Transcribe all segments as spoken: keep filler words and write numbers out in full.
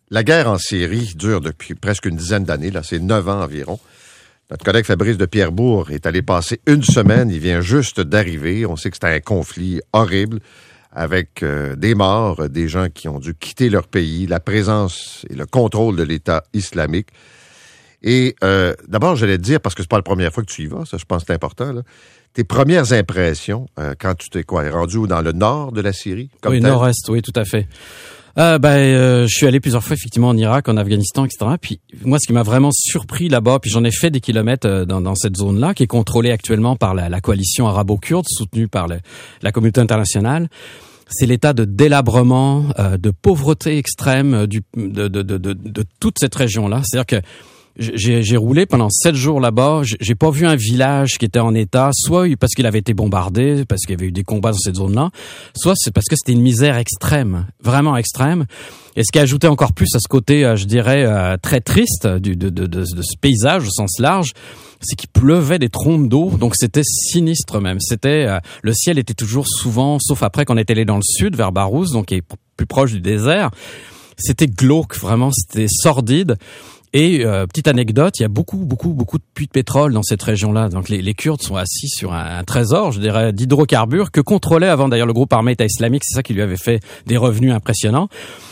La guerre en Syrie dure depuis presque une dizaine d'années, là, c'est neuf ans environ. Notre collègue Fabrice de Pierrebourg est allé passer une semaine, il vient juste d'arriver. On sait que c'était un conflit horrible avec euh, des morts, des gens qui ont dû quitter leur pays, la présence et le contrôle de l'État islamique. Et euh, d'abord, j'allais te dire, parce que c'est pas la première fois que tu y vas, ça je pense que c'est important, là, tes premières impressions euh, quand tu t'es quoi, rendu dans le nord de la Syrie? Comme oui, tel? nord-est, oui, tout à fait. Euh, ben, euh, je suis allé plusieurs fois effectivement en Irak, en Afghanistan, et cetera. Puis moi, ce qui m'a vraiment surpris là-bas, puis j'en ai fait des kilomètres euh, dans, dans cette zone-là, qui est contrôlée actuellement par la, la coalition arabo-kurde, soutenue par le, la communauté internationale. C'est l'état de délabrement, euh, de pauvreté extrême euh, du, de, de, de, de, de toute cette région-là. C'est-à-dire que J'ai, j'ai roulé pendant sept jours là-bas. J'ai pas vu un village qui était en état, soit parce qu'il avait été bombardé, parce qu'il y avait eu des combats dans cette zone-là, soit c'est parce que c'était une misère extrême, vraiment extrême. Et ce qui ajoutait encore plus à ce côté, je dirais, très triste du, de, de, de, de ce paysage au sens large, c'est qu'il pleuvait des trombes d'eau, donc c'était sinistre même. C'était le ciel était toujours souvent, sauf après qu'on était allé dans le sud vers Barouz, donc qui est plus proche du désert. C'était glauque, vraiment, c'était sordide. Et euh, petite anecdote, il y a beaucoup, beaucoup, beaucoup de puits de pétrole dans cette région-là. Donc les, les Kurdes sont assis sur un, un trésor, je dirais, d'hydrocarbures que contrôlait avant d'ailleurs le groupe armé État islamique. C'est ça qui lui avait fait des revenus impressionnants.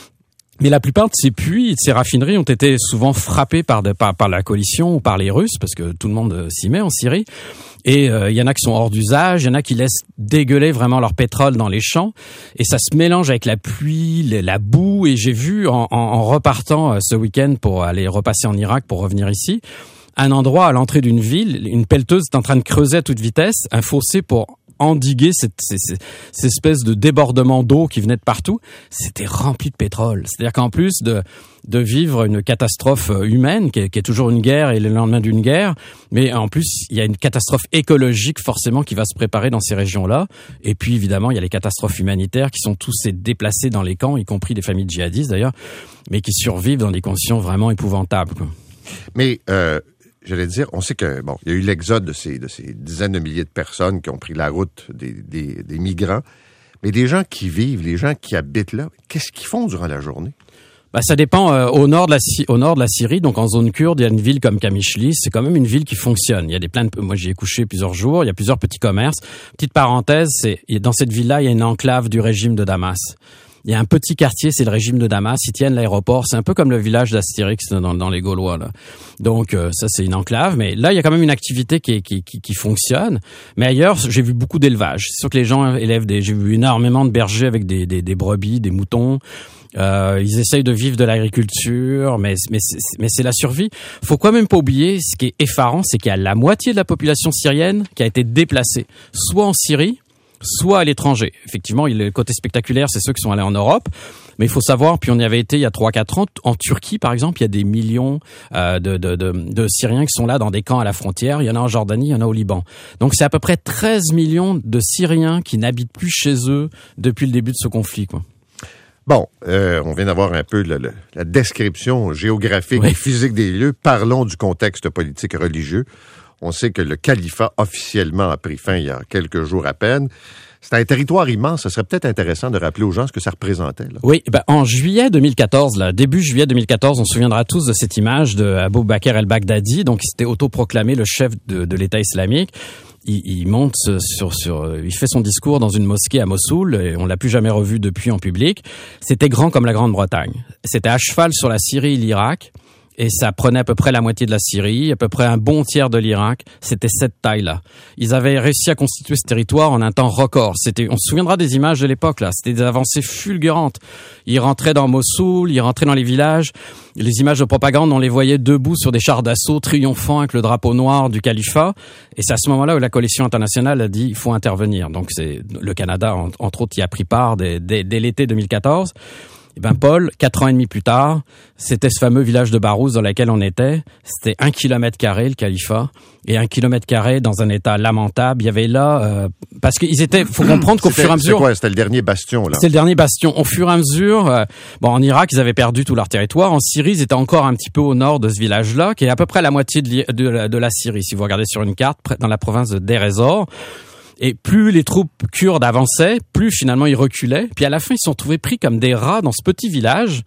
Mais la plupart de ces puits et de ces raffineries ont été souvent frappés par, de, par, par la coalition ou par les Russes, parce que tout le monde s'y met en Syrie. Et il euh, y en a qui sont hors d'usage, il y en a qui laissent dégueuler vraiment leur pétrole dans les champs. Et ça se mélange avec la pluie, la boue. Et j'ai vu, en, en, en repartant euh, ce week-end pour aller repasser en Irak, pour revenir ici, un endroit à l'entrée d'une ville, une pelleteuse est en train de creuser à toute vitesse un fossé pour endiguer cette, cette, cette espèce de débordement d'eau qui venait de partout. C'était rempli de pétrole. C'est-à-dire qu'en plus de, de vivre une catastrophe humaine, qui est, qui est toujours une guerre et le lendemain d'une guerre, mais en plus, il y a une catastrophe écologique forcément qui va se préparer dans ces régions-là. Et puis, évidemment, il y a les catastrophes humanitaires qui sont tous ces déplacés dans les camps, y compris des familles djihadistes d'ailleurs, mais qui survivent dans des conditions vraiment épouvantables, quoi. Mais, euh, j'allais dire, on sait que, bon, il y a eu l'exode de ces, de ces dizaines de milliers de personnes qui ont pris la route des, des, des migrants. Mais les gens qui vivent, les gens qui habitent là, qu'est-ce qu'ils font durant la journée? Bah, ça dépend. Euh, au nord de la au nord de la Syrie, donc en zone kurde, il y a une ville comme Kamishli. C'est quand même une ville qui fonctionne. Il y a des plein de, moi j'y ai couché plusieurs jours. Il y a plusieurs petits commerces. Petite parenthèse, c'est dans cette ville-là, il y a une enclave du régime de Damas. Il y a un petit quartier, c'est le régime de Damas. Ils tiennent l'aéroport. C'est un peu comme le village d'Astérix dans, dans les Gaulois, là. Donc, euh, ça, c'est une enclave. Mais là, il y a quand même une activité qui, qui, qui, qui fonctionne. Mais ailleurs, j'ai vu beaucoup d'élevage. C'est sûr que les gens élèvent des, j'ai vu énormément de bergers avec des, des, des brebis, des moutons. Euh, ils essayent de vivre de l'agriculture, mais, mais, c'est, mais c'est la survie. Faut quand même pas oublier, ce qui est effarant, c'est qu'il y a la moitié de la population syrienne qui a été déplacée, soit en Syrie, soit à l'étranger. Effectivement, le côté spectaculaire, c'est ceux qui sont allés en Europe. Mais il faut savoir, puis on y avait été il y a trois quatre ans, en Turquie, par exemple, il y a des millions euh, de, de, de, de Syriens qui sont là dans des camps à la frontière. Il y en a en Jordanie, il y en a au Liban. Donc c'est à peu près treize millions de Syriens qui n'habitent plus chez eux depuis le début de ce conflit, quoi. Bon, euh, on vient d'avoir un peu le, le, la description géographique oui. et physique des lieux. Parlons du contexte politique et religieux. On sait que le califat officiellement a pris fin il y a quelques jours à peine. C'est un territoire immense. Ce serait peut-être intéressant de rappeler aux gens ce que ça représentait, là. Oui, ben, en juillet deux mille quatorze, là, début juillet deux mille quatorze, on se souviendra tous de cette image de Abou Bakr el-Baghdadi, donc il s'était autoproclamé le chef de, de l'État islamique. Il, il monte sur, sur, il fait son discours dans une mosquée à Mossoul et on l'a plus jamais revu depuis en public. C'était grand comme la Grande-Bretagne. C'était à cheval sur la Syrie et l'Irak. Et ça prenait à peu près la moitié de la Syrie, à peu près un bon tiers de l'Irak. C'était cette taille-là. Ils avaient réussi à constituer ce territoire en un temps record. C'était, on se souviendra des images de l'époque, là. C'était des avancées fulgurantes. Ils rentraient dans Mossoul, ils rentraient dans les villages. Les images de propagande, on les voyait debout sur des chars d'assaut triomphants avec le drapeau noir du califat. Et c'est à ce moment-là où la coalition internationale a dit, il faut intervenir. Donc c'est, le Canada, entre autres, y a pris part dès, dès, dès l'été deux mille quatorze. Eh ben Paul, quatre ans et demi plus tard, c'était ce fameux village de Barouz dans lequel on était. C'était un kilomètre carré le califat et un kilomètre carré dans un état lamentable. Il y avait là euh, parce qu'ils étaient. Faut comprendre qu'au c'était, fur et à mesure. C'était quoi? C'était le dernier bastion là. C'était le dernier bastion. Au fur et à mesure, euh, bon en Irak ils avaient perdu tout leur territoire. En Syrie ils étaient encore un petit peu au nord de ce village-là, qui est à peu près la moitié de, de, la, de la Syrie. Si vous regardez sur une carte, dans la province de Deir ez-Zor. Et plus les troupes kurdes avançaient, plus finalement ils reculaient. Puis à la fin, ils se sont trouvés pris comme des rats dans ce petit village,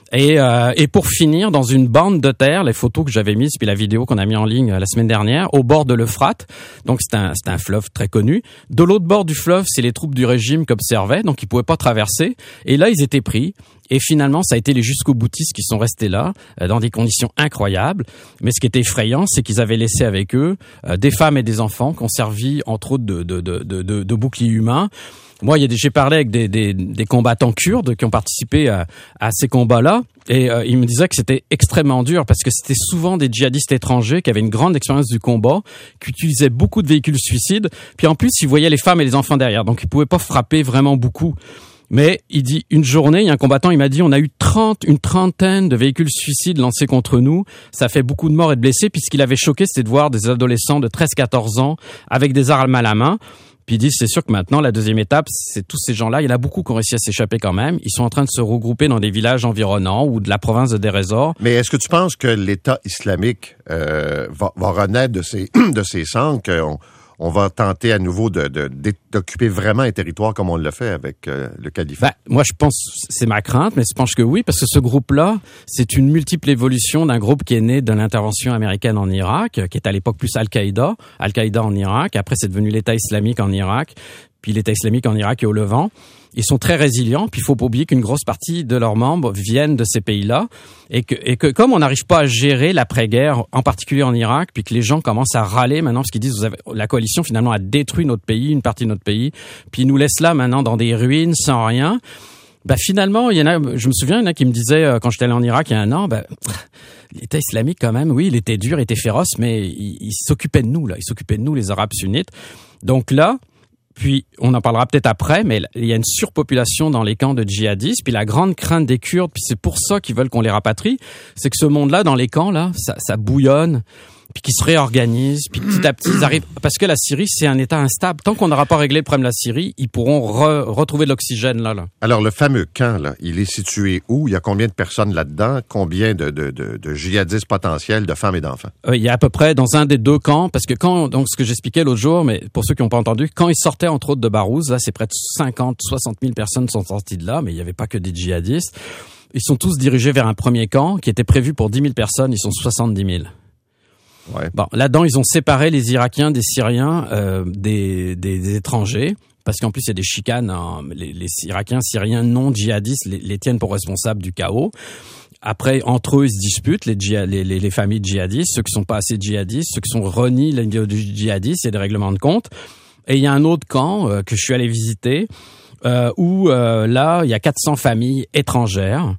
Et, euh, et pour finir, dans une bande de terre, les photos que j'avais mises, puis la vidéo qu'on a mis en ligne la semaine dernière, au bord de l'Euphrate, donc c'est un, c'est un fleuve très connu. De l'autre bord du fleuve, c'est les troupes du régime qui observaient, donc ils pouvaient pas traverser. Et là, ils étaient pris. Et finalement, ça a été les jusqu'au-boutistes qui sont restés là, euh, dans des conditions incroyables. Mais ce qui était effrayant, c'est qu'ils avaient laissé avec eux euh, des femmes et des enfants qui ont servi, entre autres, de, de, de, de, de, de boucliers humains. Moi, il y a des, j'ai parlé avec des, des, des combattants kurdes qui ont participé à, à ces combats-là, et euh, ils me disaient que c'était extrêmement dur parce que c'était souvent des djihadistes étrangers qui avaient une grande expérience du combat, qui utilisaient beaucoup de véhicules suicides, puis en plus, ils voyaient les femmes et les enfants derrière, donc ils pouvaient pas frapper vraiment beaucoup. Mais il dit, une journée, il y a un combattant, il m'a dit, on a eu trente, une trentaine de véhicules suicides lancés contre nous. Ça fait beaucoup de morts et de blessés, puis ce qu'il avait choqué, c'était de voir des adolescents de treize à quatorze ans avec des armes à la main. Puis ils disent, c'est sûr que maintenant, la deuxième étape, c'est tous ces gens-là. Il y en a beaucoup qui ont réussi à s'échapper quand même. Ils sont en train de se regrouper dans des villages environnants ou de la province de Deir ez-Zor. Mais est-ce que tu penses que l'État islamique euh, va, va renaître de ses, de ses cendres, qu'on on va tenter à nouveau de, de, d'occuper vraiment un territoire comme on l'a fait avec euh, le califat? Ben, moi, je pense, c'est ma crainte, mais je pense que oui, parce que ce groupe-là, c'est une multiple évolution d'un groupe qui est né de l'intervention américaine en Irak, qui est à l'époque plus Al-Qaïda, Al-Qaïda en Irak, après c'est devenu l'État islamique en Irak, puis l'État islamique en Irak et au Levant. Ils sont très résilients, puis il faut pas oublier qu'une grosse partie de leurs membres viennent de ces pays-là, et que, et que comme on n'arrive pas à gérer l'après-guerre, en particulier en Irak, puis que les gens commencent à râler maintenant parce qu'ils disent, vous avez, la coalition finalement a détruit notre pays, une partie de notre pays, puis ils nous laissent là maintenant dans des ruines sans rien. Bah finalement, il y en a, je me souviens, il y en a qui me disaient quand j'étais allé en Irak il y a un an, bah l'État islamique quand même, oui, il était dur, il était féroce, mais il, il s'occupait de nous là, il s'occupait de nous les Arabes sunnites. Donc là. Puis, on en parlera peut-être après, mais il y a une surpopulation dans les camps de djihadistes. Puis la grande crainte des Kurdes, puis c'est pour ça qu'ils veulent qu'on les rapatrie, c'est que ce monde-là, dans les camps, là, ça, ça bouillonne, puis qu'ils se réorganisent, puis petit à petit, ils arrivent... Parce que la Syrie, c'est un État instable. Tant qu'on n'aura pas réglé le problème de la Syrie, ils pourront re- retrouver de l'oxygène, là, là. Alors, le fameux camp, là, il est situé où? Il y a combien de personnes là-dedans? Combien de, de, de, de djihadistes potentiels, de femmes et d'enfants? Euh, il y a à peu près dans un des deux camps, parce que quand, donc ce que j'expliquais l'autre jour, mais pour ceux qui n'ont pas entendu, quand ils sortaient entre autres de Barouz, là, c'est près de cinquante, soixante mille personnes sont sorties de là, mais il n'y avait pas que des djihadistes. Ils sont tous dirigés vers un premier camp qui était prévu pour dix mille personnes, ils sont soixante-dix mille. Ouais. Bon, là-dedans, ils ont séparé les Irakiens des Syriens, euh, des, des, des étrangers, parce qu'en plus, il y a des chicanes. Hein, les, les Irakiens, Syriens non djihadistes les, les tiennent pour responsables du chaos. Après, entre eux, ils se disputent, les, djihad, les, les, les familles djihadistes, ceux qui sont pas assez djihadistes, ceux qui sont renient l'idéologie djihadiste, il y a des règlements de compte. Et il y a un autre camp euh, que je suis allé visiter, euh, où euh, là, il y a quatre cents familles étrangères.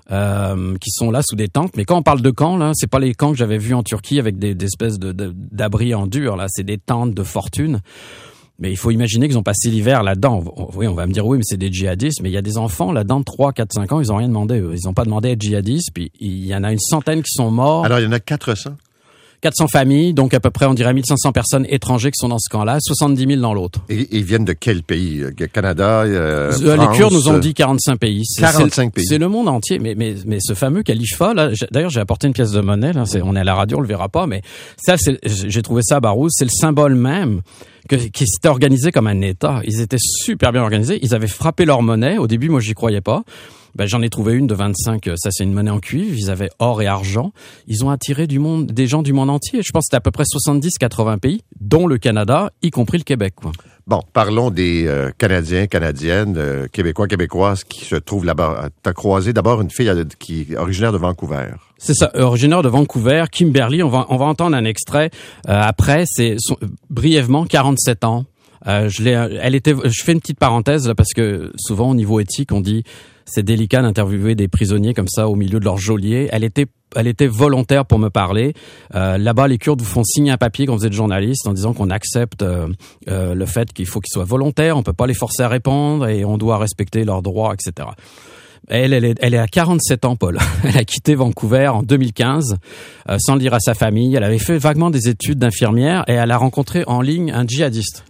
Euh, qui sont là sous des tentes, mais quand on parle de camps, là, c'est pas les camps que j'avais vus en Turquie avec des, des espèces de, de, d'abris en dur, là, c'est des tentes de fortune. Mais il faut imaginer qu'ils ont passé l'hiver là-dedans. Oui, on va me dire, oui, mais c'est des djihadistes, mais il y a des enfants là-dedans de trois, quatre, cinq ans, ils ont rien demandé, eux. Ils ont pas demandé à être djihadistes, puis il y en a une centaine qui sont morts. Alors, il y en a quatre cents? quatre cents familles, donc à peu près, on dirait mille cinq cents personnes étrangers qui sont dans ce camp-là, soixante-dix mille dans l'autre. Et ils viennent de quel pays? Canada, euh, euh, France? Les Kurdes nous ont dit quarante-cinq pays. C'est, quarante-cinq c'est, pays. C'est le monde entier. Mais, mais, mais ce fameux califat, là, j'ai, d'ailleurs, j'ai apporté une pièce de monnaie, là, c'est, on est à la radio, on le verra pas, mais ça, c'est, j'ai trouvé ça à Barouz, c'est le symbole même que, qui s'était organisé comme un État. Ils étaient super bien organisés. Ils avaient frappé leur monnaie. Au début, moi, j'y croyais pas. Ben, j'en ai trouvé une de vingt-cinq, ça c'est une monnaie en cuivre, ils avaient or et argent. Ils ont attiré du monde, des gens du monde entier. Je pense que c'était à peu près soixante-dix à quatre-vingts pays, dont le Canada, y compris le Québec, quoi. Bon, parlons des euh, Canadiens, Canadiennes, euh, Québécois, Québécoises qui se trouvent là-bas. T'as croisé d'abord une fille qui est originaire de Vancouver. C'est ça, originaire de Vancouver, Kimberly. On va, on va entendre un extrait euh, après. C'est son, brièvement quarante-sept ans. Euh, je l'ai, elle était, je fais une petite parenthèse là parce que souvent au niveau éthique, on dit c'est délicat d'interviewer des prisonniers comme ça au milieu de leur geôlier. Elle était, elle était volontaire pour me parler. Euh, là-bas, les Kurdes vous font signer un papier quand vous êtes journaliste en disant qu'on accepte euh, euh, le fait qu'il faut qu'ils soient volontaires, on peut pas les forcer à répondre et on doit respecter leurs droits, et cetera. Elle, elle est, elle est à quarante-sept ans, Paul. Elle a quitté Vancouver en deux mille quinze, euh, sans le dire à sa famille. Elle avait fait vaguement des études d'infirmière et elle a rencontré en ligne un djihadiste.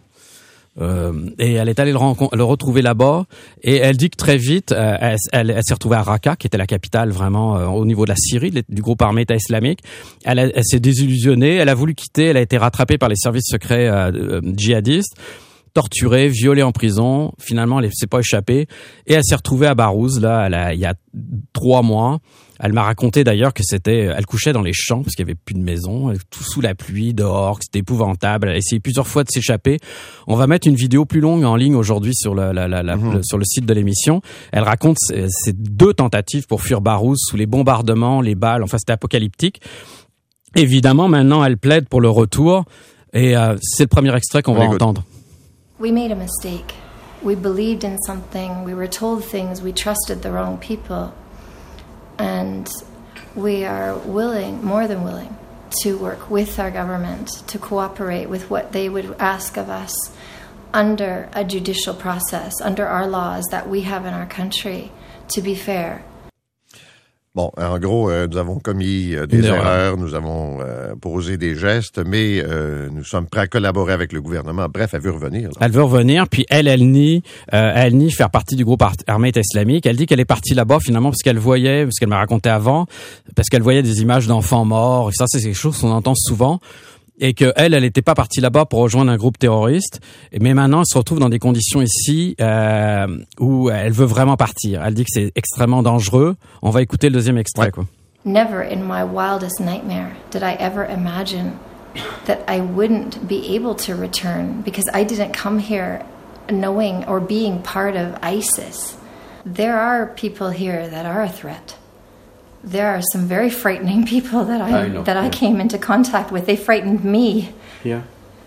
Euh, et elle est allée le, renco- le retrouver là-bas et elle dit que très vite euh, elle, elle, elle s'est retrouvée à Raqqa qui était la capitale vraiment euh, au niveau de la Syrie du groupe armé État islamique. Elle, a, elle s'est désillusionnée, elle a voulu quitter, elle a été rattrapée par les services secrets euh, euh, djihadistes. torturée, violée en prison. Finalement, elle ne s'est pas échappée et elle s'est retrouvée à Barouz, là, elle a, il y a trois mois. Elle m'a raconté d'ailleurs que c'était, elle couchait dans les champs parce qu'il y avait plus de maison, tout sous la pluie, dehors, que c'était épouvantable. Elle a essayé plusieurs fois de s'échapper. On va mettre une vidéo plus longue en ligne aujourd'hui sur le, la, la, la, mmh. le, sur le site de l'émission. Elle raconte ces deux tentatives pour fuir Barouz sous les bombardements, les balles. Enfin, c'était apocalyptique. Évidemment, maintenant, elle plaide pour le retour et euh, c'est le premier extrait qu'on va entendre. We made a mistake. We believed in something. We were told things. We trusted the wrong people. And we are willing, more than willing, to work with our government, to cooperate with what they would ask of us under a judicial process, under our laws that we have in our country, to be fair. Bon, en gros, euh, nous avons commis euh, des erreurs, erreur. nous avons euh, posé des gestes, mais euh, nous sommes prêts à collaborer avec le gouvernement. Bref, elle veut revenir. Là. Elle veut revenir, puis elle, elle nie, euh, elle nie faire partie du groupe armé État islamique. Elle dit qu'elle est partie là-bas finalement parce qu'elle voyait, parce qu'elle m'a raconté avant, parce qu'elle voyait des images d'enfants morts. Et ça, c'est quelque chose qu'on entend souvent. Et que elle, elle n'était pas partie là-bas pour rejoindre un groupe terroriste, mais maintenant elle se retrouve dans des conditions ici euh, où elle veut vraiment partir. Elle dit que c'est extrêmement dangereux. On va écouter le deuxième extrait. Ouais. Quoi. Never in my wildest nightmare did I ever imagine that I wouldn't be able to return because I didn't come here knowing or being part of ISIS. There are people here that are a threat. There are some very frightening people that I, I know, that yeah. I came into contact with. They frightened me. Yeah.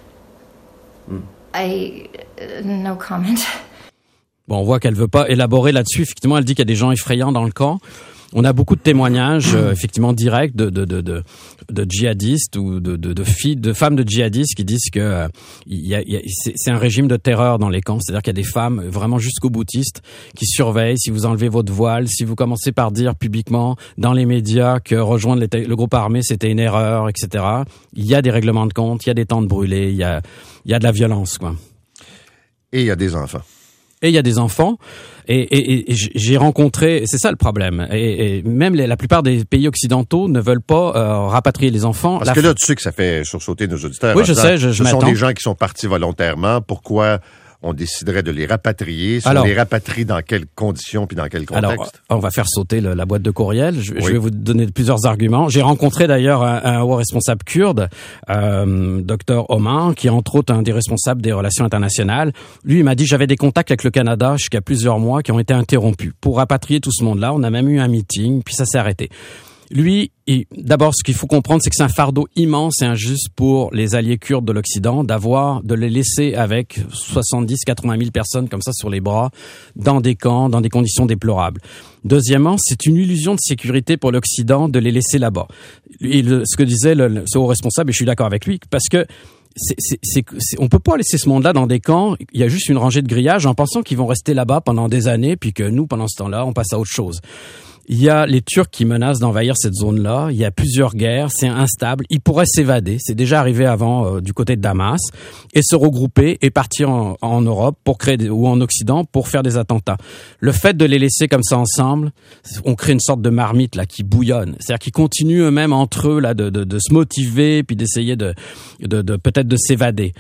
Mm. I uh, no comment. Bon, on voit qu'elle veut pas élaborer là-dessus. Effectivement, elle dit qu'il y a des gens effrayants dans le camp. On a beaucoup de témoignages, euh, effectivement, directs de, de, de, de, de djihadistes ou de, de, de filles, de femmes de djihadistes qui disent que euh, il y a, il y a, c'est, c'est un régime de terreur dans les camps. C'est-à-dire qu'il y a des femmes vraiment jusqu'au boutistes qui surveillent si vous enlevez votre voile, si vous commencez par dire publiquement dans les médias que rejoindre le groupe armé c'était une erreur, et cetera. Il y a des règlements de compte, il y a des tentes brûlées, il y a, il y a de la violence, quoi. Et il y a des enfants. Et il y a des enfants, et, et, et j'ai rencontré, c'est ça le problème, et, et même les, la plupart des pays occidentaux ne veulent pas euh, rapatrier les enfants. Parce la que là, tu sais que ça fait sursauter nos auditeurs. Oui, je sais, je, je Ce m'attends. sont des gens qui sont partis volontairement. Pourquoi on déciderait de les rapatrier? Si Alors, on les rapatrie dans quelles conditions puis dans quel contexte? Alors, on va faire sauter le, la boîte de courriel. Je, oui. je vais vous donner plusieurs arguments. J'ai rencontré d'ailleurs un, un haut responsable kurde, euh, docteur Omar, qui est entre autres un des responsables des relations internationales. Lui, il m'a dit, j'avais des contacts avec le Canada jusqu'à plusieurs mois qui ont été interrompus. Pour rapatrier tout ce monde-là, on a même eu un meeting, puis ça s'est arrêté. Lui, il, d'abord, ce qu'il faut comprendre, c'est que c'est un fardeau immense et injuste pour les alliés kurdes de l'Occident d'avoir, de les laisser avec soixante-dix à quatre-vingt mille personnes comme ça sur les bras, dans des camps, dans des conditions déplorables. Deuxièmement, c'est une illusion de sécurité pour l'Occident de les laisser là-bas. Et le, ce que disait le, ce haut responsable, et je suis d'accord avec lui, parce que c'est, c'est, c'est, c'est, on peut pas laisser ce monde-là dans des camps. Il y a juste une rangée de grillages en pensant qu'ils vont rester là-bas pendant des années, puis que nous, pendant ce temps-là, on passe à autre chose. Il y a les Turcs qui menacent d'envahir cette zone-là. Il y a plusieurs guerres. C'est instable. Ils pourraient s'évader. C'est déjà arrivé avant euh, du côté de Damas et se regrouper et partir en, en Europe pour créer des, ou en Occident pour faire des attentats. Le fait de les laisser comme ça ensemble, on crée une sorte de marmite là qui bouillonne. C'est-à-dire qu'ils continuent eux-mêmes entre eux là de, de, de se motiver puis d'essayer de, de, de peut-être de s'évader.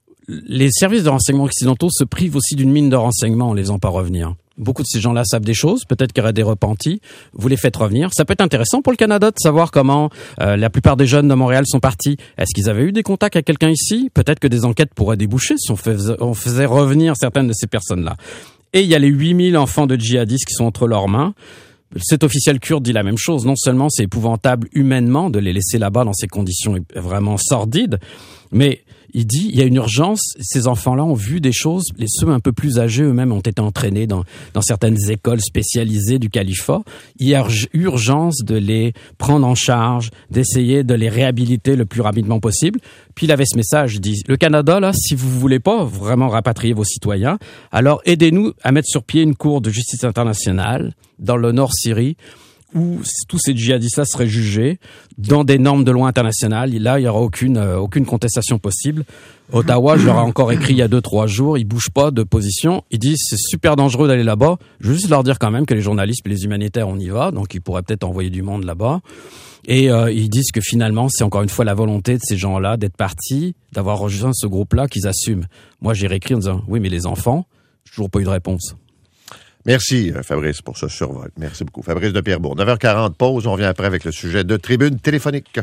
Les services de renseignement occidentaux se privent aussi d'une mine de renseignements en les faisant pas revenir. Beaucoup de ces gens-là savent des choses, peut-être qu'il y aurait des repentis. Vous les faites revenir. Ça peut être intéressant pour le Canada de savoir comment euh, la plupart des jeunes de Montréal sont partis. Est-ce qu'ils avaient eu des contacts avec quelqu'un ici? Peut-être que des enquêtes pourraient déboucher si on faisait, on faisait revenir certaines de ces personnes-là. Et il y a les huit mille enfants de djihadistes qui sont entre leurs mains. Cet officiel kurde dit la même chose. Non seulement c'est épouvantable humainement de les laisser là-bas dans ces conditions vraiment sordides, mais il dit il y a une urgence. Ces enfants-là ont vu des choses. Les ceux un peu plus âgés eux-mêmes ont été entraînés dans, dans certaines écoles spécialisées du califat. Il y a urgence de les prendre en charge, d'essayer de les réhabiliter le plus rapidement possible. Puis il avait ce message, il dit, le Canada, là, si vous voulez pas vraiment rapatrier vos citoyens, alors aidez-nous à mettre sur pied une cour de justice internationale dans le Nord Syrie où tous ces djihadistes-là seraient jugés dans des normes de loi internationale. Et là, il y aura aucune euh, aucune contestation possible. Ottawa, je leur ai encore écrit il y a deux trois jours, ils bougent pas de position. Ils disent c'est super dangereux d'aller là-bas. Je veux juste leur dire quand même que les journalistes et les humanitaires, on y va, donc ils pourraient peut-être envoyer du monde là-bas. Et euh, ils disent que finalement, c'est encore une fois la volonté de ces gens-là d'être partis, d'avoir rejoint ce groupe-là qu'ils assument. Moi, j'ai réécrit en disant oui, mais les enfants, j'ai toujours pas eu de réponse. Merci, Fabrice, pour ce survol. Merci beaucoup. Fabrice de Pierrebourg. neuf heures quarante, pause. On revient après avec le sujet de Tribune téléphonique.